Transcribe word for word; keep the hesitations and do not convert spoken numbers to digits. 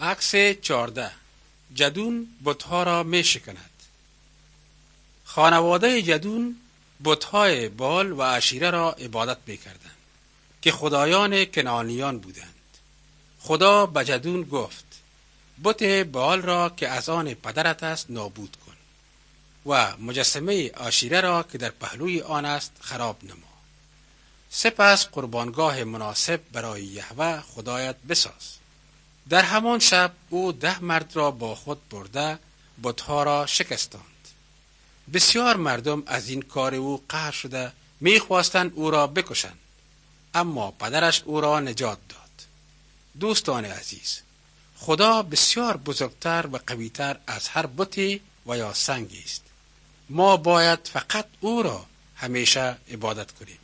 عکس چهارده. جدون بت‌ها را می شکند. خانواده جدون بت‌های بال و عشیره را عبادت می کردند که خدایان کنعانیان بودند. خدا به جدون گفت بت بال را که از آن پدرت است نابود کن و مجسمه عشیره را که در پهلوی آن است خراب نما. سپس قربانگاه مناسب برای یهوه خدایت بساز. در همان شب او ده مرد را با خود برده بت‌ها را شکستاند. بسیار مردم از این کار او قهر شده میخواستند او را بکشند، اما پدرش او را نجات داد. دوستان عزیز، خدا بسیار بزرگتر و قویتر از هر بتی و یا سنگی است. ما باید فقط او را همیشه عبادت کنیم.